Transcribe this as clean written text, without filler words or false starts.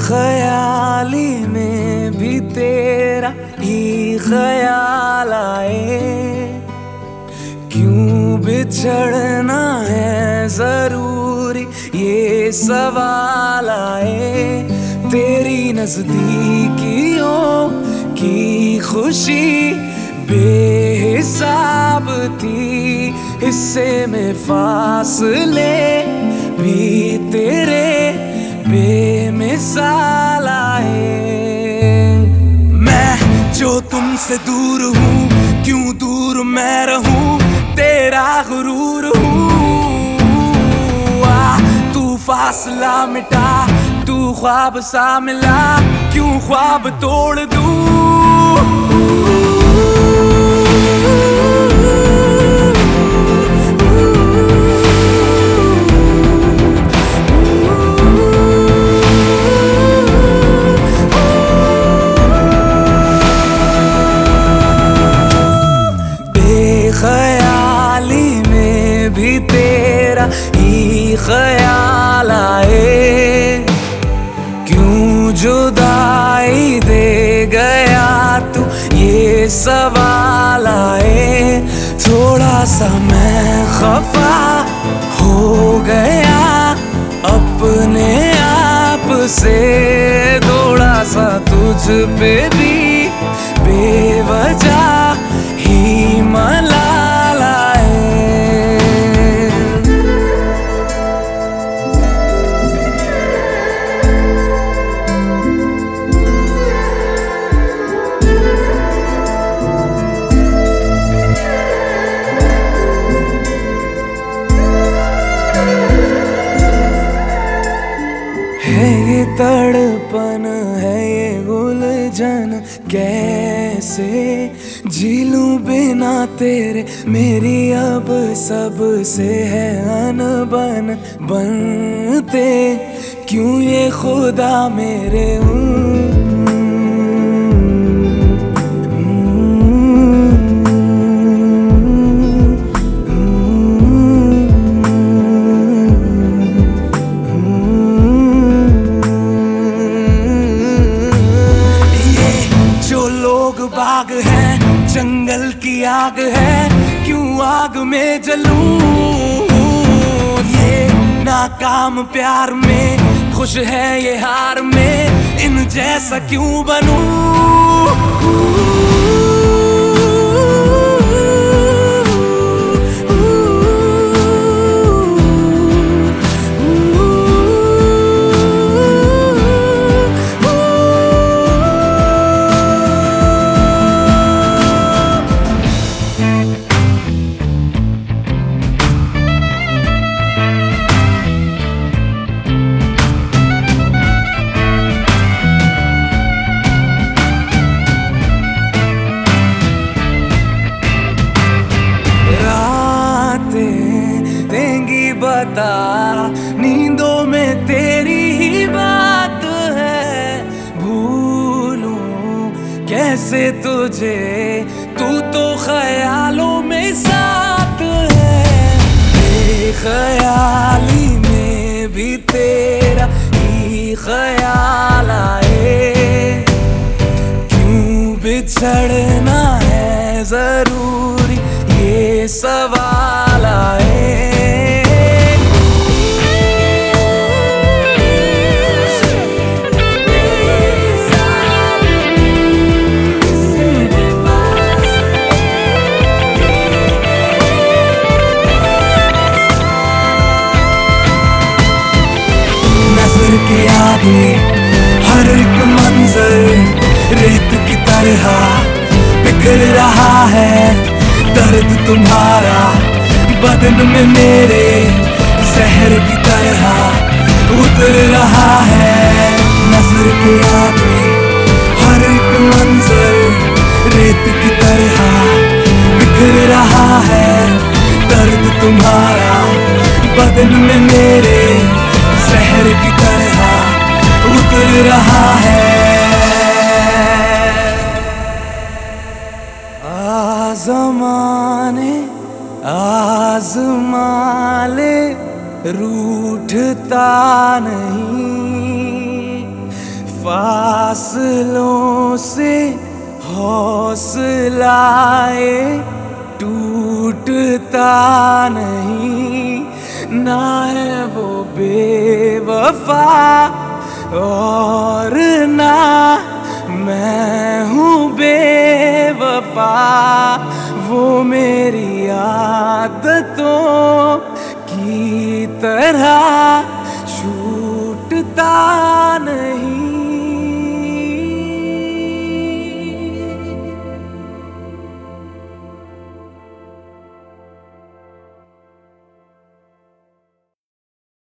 ख्याली में भी तेरा ही ख्याल आए। क्यों बिछड़ना है जरूरी ये सवाल आए। तेरी नजदीकियों की खुशी बेहिसाब थी, हिस्से में फासले भी तेरे बेमिसाल आए। मैं जो तुमसे दूर हूँ, क्यों दूर मैं रहूं, तेरा गुरूर हूँ। तू फासला मिटा, तू ख्वाब सा मिला, क्यों ख्वाब तोड़ दूं। ख्याली में भी तेरा ही ख्याल आए। क्यों जुदाई दे गया तू ये सवाल आए। थोड़ा सा मैं खफा हो गया अपने आप से, थोड़ा सा तुझ पे भी बेवजह ही मलाल आए। है ये तड़पन, है ये उलझन, कैसे झीलूं बिना तेरे। मेरी अब सब से है अनबन, बनते क्यों ये खुदा मेरे। बाग है जंगल की आग है, क्यों आग में जलूं। ये नाकाम प्यार में खुश है ये हार में, इन जैसा क्यों बनूं। बता नींदों में तेरी ही बात है, भूलूं कैसे तुझे, तू तो ख्यालों में साथ है। बेख्याली में भी तेरा ही ख्याल आए। क्यों बिछड़ना है जरूरी ये सवाल आए। के आगे हर एक मंजर रेत की तरह बिखर रहा है। दर्द तुम्हारा बदन में मेरे जहर की तरह उतर रहा है। नजर के आगे हर एक मंजर रेत की तरह बिखर रहा है। दर्द तुम्हारा बदन में मेरे जहर की तरह उतर रहा है। ज़माने आज़मा ले रूठता नहीं, फासलों से हौसलाए टूटता नहीं, ना है वो बेवफा और ना मैं हूँ बेवफा। वो मेरी आदतों की तरह छूटता